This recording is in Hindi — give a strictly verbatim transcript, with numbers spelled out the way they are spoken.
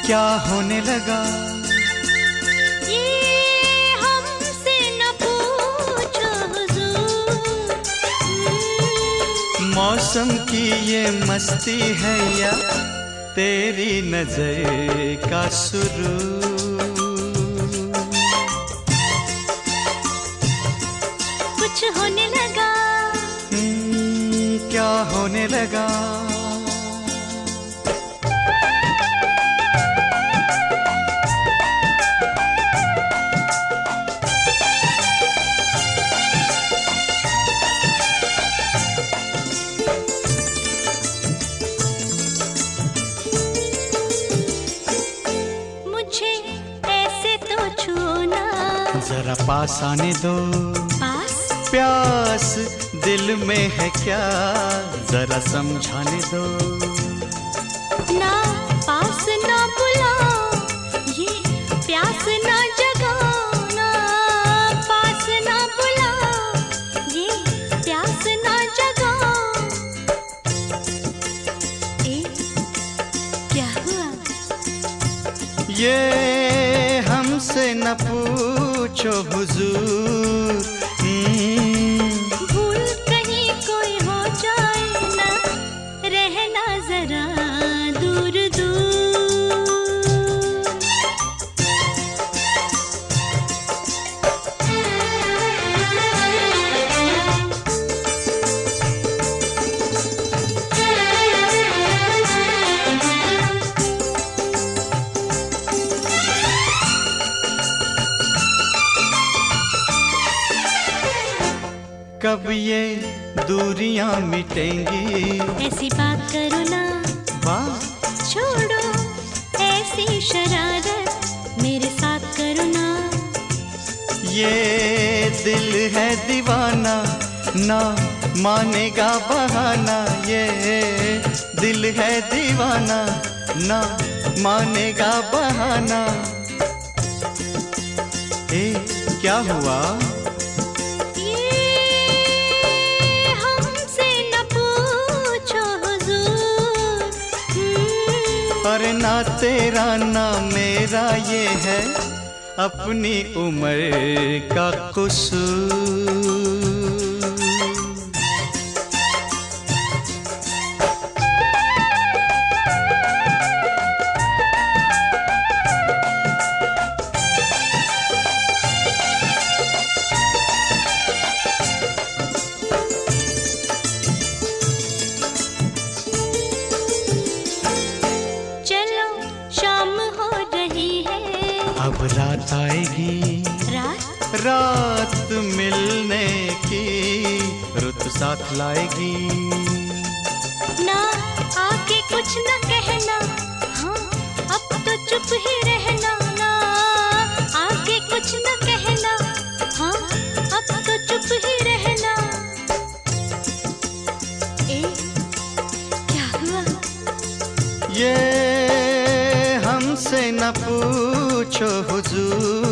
क्या होने लगा? ये हमसे न पूछो हुजूर। मौसम की ये मस्ती है या तेरी नजर का सुरूर? कुछ होने लगा। क्या होने लगा? जरा पास आने दो। पास? प्यास दिल में है क्या, जरा समझाने दो। ना पास ना बुलाओ, ये प्यास ना जगाओ। ना पास ना बुलाओ, ये प्यास ना जगाओ। ए, क्या हुआ? ये हमसे न पूछो हुजूर। भूल कहीं कोई हो जाए ना, रहना जरा दूर दूर। कब ये दूरियां मिटेंगी? ऐसी बात करो ना। वाह, छोड़ो ऐसी शरारत, मेरे साथ करो ना। ये दिल है दीवाना, ना मानेगा बहाना। ये दिल है दीवाना, ना मानेगा बहाना। ए, क्या हुआ? अरे ना तेरा ना मेरा, ये है अपनी उम्र का कसूर। अब रात आएगी, रात रात मिलने की रुत साथ लाएगी। ना आके कुछ न कहना, हाँ अब तो चुप ही रहना। ना आके कुछ न कहना, हाँ अब तो चुप ही रहना। ए, क्या हुआ? ये हमसे न पूछो हुजूर।